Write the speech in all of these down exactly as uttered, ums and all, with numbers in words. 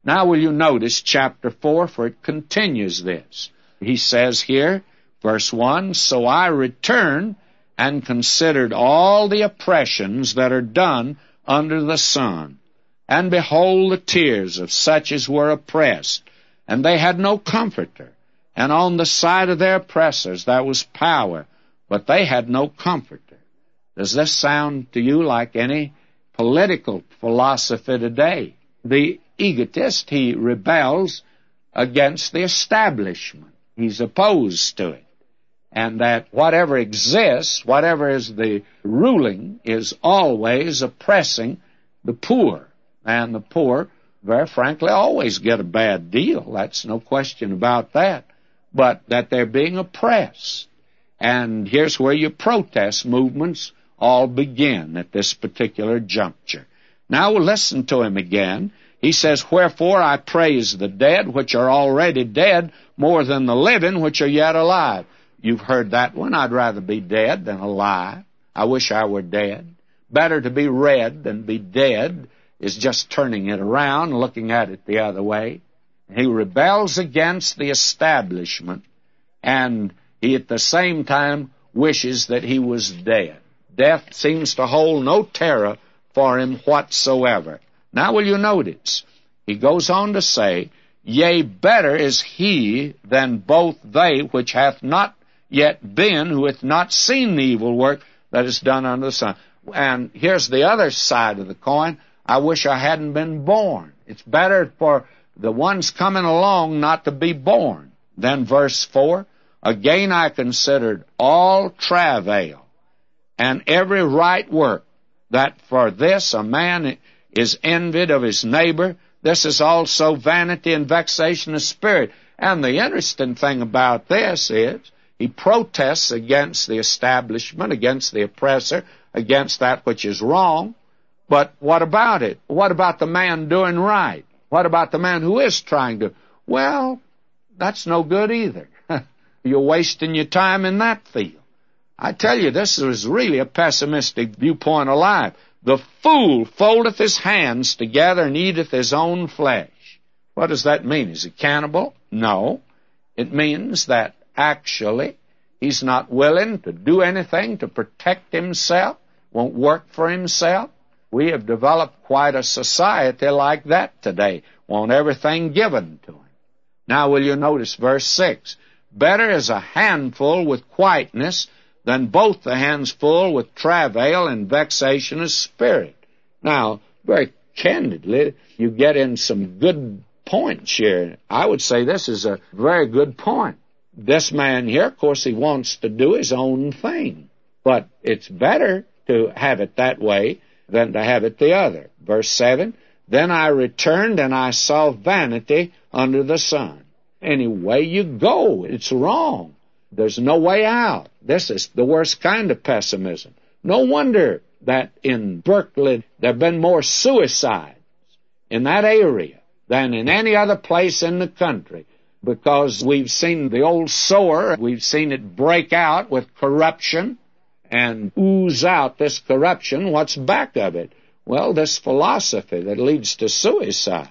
Now will you notice chapter four, for it continues this. He says here, verse one, So I returned and considered all the oppressions that are done under the sun. And behold, the tears of such as were oppressed, and they had no comforter. And on the side of their oppressors there was power, but they had no comforter. Does this sound to you like any political philosophy today? The egotist, he rebels against the establishment. He's opposed to it. And that whatever exists, whatever is the ruling, is always oppressing the poor. And the poor, very frankly, always get a bad deal. That's no question about that. But that they're being oppressed. And here's where your protest movements all begin at this particular juncture. Now we'll listen to him again. He says, Wherefore I praise the dead, which are already dead, more than the living, which are yet alive. You've heard that one. I'd rather be dead than alive. I wish I were dead. Better to be read than be dead is just turning it around, looking at it the other way. He rebels against the establishment, and he at the same time wishes that he was dead. Death seems to hold no terror for him whatsoever. Now will you notice, he goes on to say, Yea, better is he than both they which hath not yet been, who hath not seen the evil work that is done under the sun. And here's the other side of the coin. I wish I hadn't been born. It's better for the ones coming along not to be born. Then verse four, Again I considered all travail and every right work, that for this a man is envied of his neighbor. This is also vanity and vexation of spirit. And the interesting thing about this is, he protests against the establishment, against the oppressor, against that which is wrong. But what about it? What about the man doing right? What about the man who is trying to? Well, that's no good either. You're wasting your time in that field. I tell you, this is really a pessimistic viewpoint of life. The fool foldeth his hands together and eateth his own flesh. What does that mean? Is he cannibal? No. It means that actually he's not willing to do anything to protect himself, won't work for himself. We have developed quite a society like that today. Want everything given to him. Now will you notice verse six? Better is a handful with quietness than both the hands full with travail and vexation of spirit. Now, very candidly, you get in some good points here. I would say this is a very good point. This man here, of course, he wants to do his own thing. But it's better to have it that way than to have it the other. Verse seven, Then I returned and I saw vanity under the sun. Any way you go, it's wrong. There's no way out. This is the worst kind of pessimism. No wonder that in Berkeley there have been more suicides in that area than in any other place in the country, because we've seen the old sore, we've seen it break out with corruption and ooze out this corruption. What's back of it? Well, this philosophy that leads to suicide.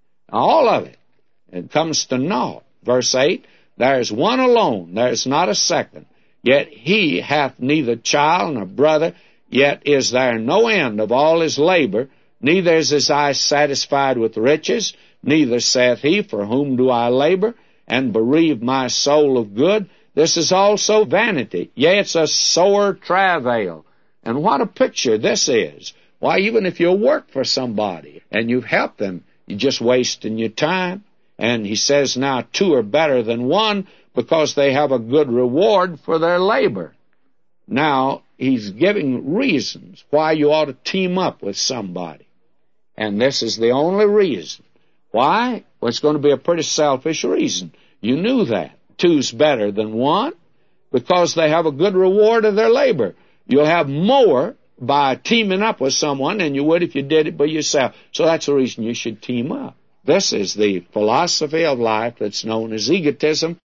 All of it. It comes to naught. Verse eight, There is one alone, there is not a second. Yet he hath neither child nor brother, yet is there no end of all his labor. Neither is his eye satisfied with riches, neither saith he, For whom do I labor, and bereave my soul of good? This is also vanity. Yea, it's a sore travail. And what a picture this is. Why, even if you work for somebody and you've helped them, you're just wasting your time. And he says now two are better than one because they have a good reward for their labor. Now, he's giving reasons why you ought to team up with somebody. And this is the only reason. Why? Well, it's going to be a pretty selfish reason. You knew that. Two's better than one because they have a good reward of their labor. You'll have more by teaming up with someone than you would if you did it by yourself. So that's the reason you should team up. This is the philosophy of life that's known as egotism,